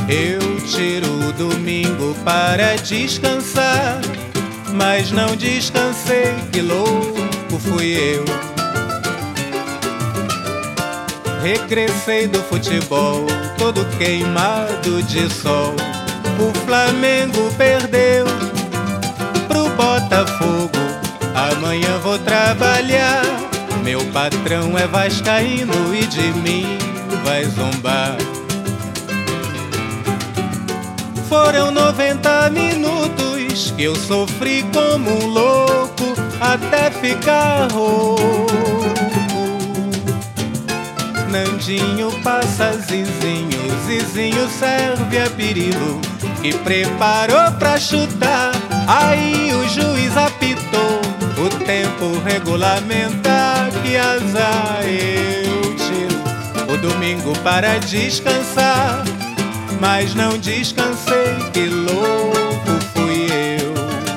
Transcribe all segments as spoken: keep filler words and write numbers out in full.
Eu tiro o domingo para descansar, mas não descansei, que louco fui eu. Regressei do futebol, todo queimado de sol. O Flamengo perdeu pro Botafogo. Amanhã vou trabalhar, meu patrão é vascaíno e de mim vai zombar. Foram noventa minutos que eu sofri como um louco até ficar rouco. Nandinho passa Zizinho, Zizinho serve a Pirilo, que preparou pra chutar. Aí o juiz apitou o tempo regulamentar. Que azar, eu tiro o domingo para descansar, mas não descansei, que louco fui eu.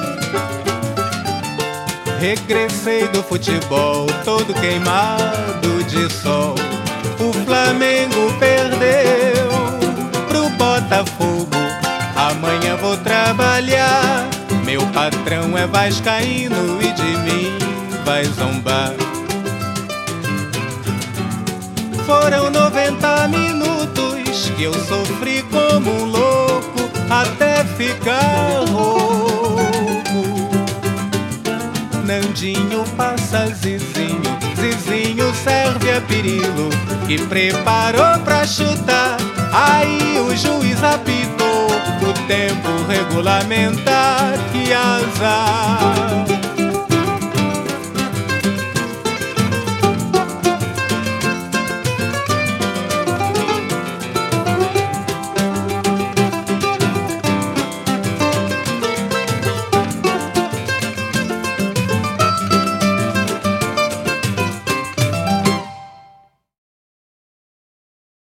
Regressei do futebol, todo queimado de sol. O Flamengo perdeu pro Botafogo. Amanhã vou trabalhar, meu patrão é vascaíno e de mim vai zombar. Foram noventa minutos que eu sofri como um louco até ficar rouco. Nandinho passa Zizinho, Zizinho serve a Pirilo, que preparou pra chutar. Aí o juiz apitou o tempo regulamentar. Que azar,